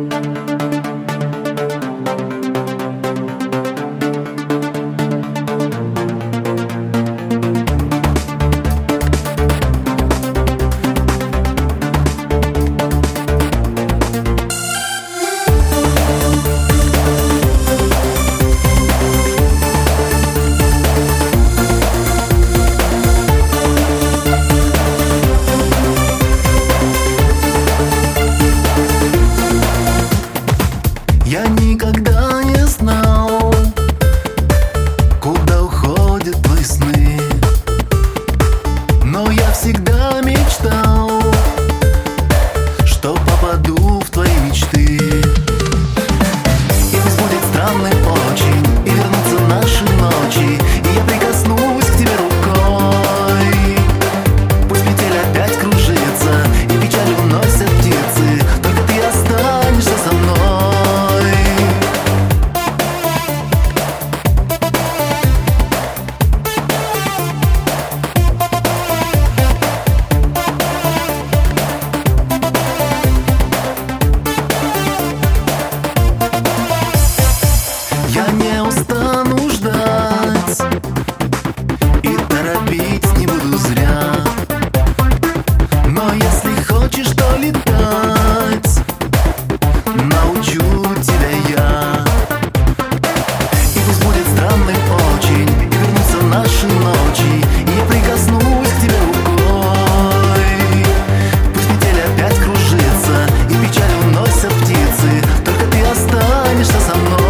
Я никогда не знал, куда уходят твои сны, но я всегда мечтал, что попаду в твои мечты. И пусть будет странным очень, и вернутся наши ночи, и я прикоснусь к тебе рукой. Пусть метель опять кружится, и печаль уносят птицы, только ты останешься со мной. Я не устану ждать и торопить не буду зря. Но если хочешь, то летать научу тебя я. И пусть будет странным очень, и вернутся наши ночи, и я прикоснусь к тебе рукой. Пусть метель опять кружится, и печаль уносят птицы, только ты останешься со мной.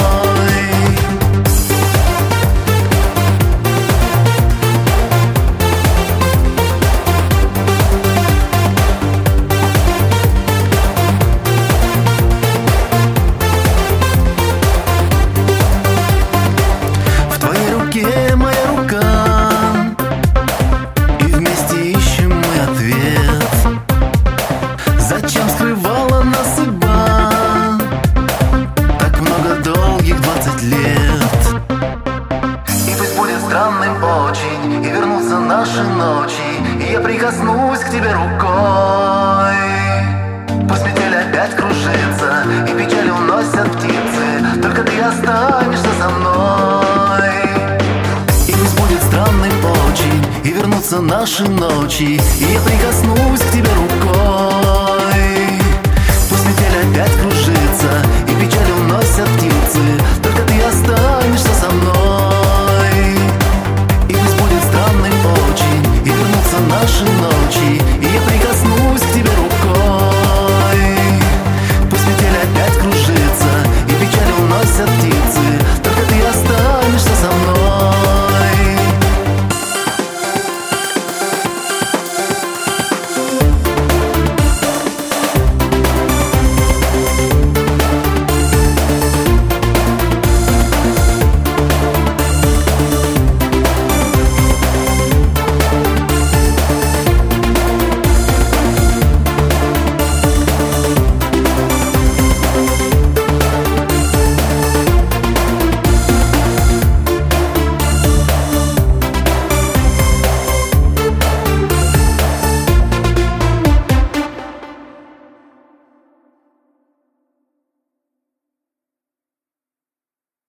Моя рука, и вместе ищем мы ответ. Зачем скрывала нас судьба так много долгих 20 лет? И пусть будет странным очень, и вернутся наши ночи, и я прикоснусь к тебе рукой. Пусть метель опять кружится, и печаль уносят птицы, только ты останешься со мной. Странным очень, и вернутся наши ночи, и я прикоснусь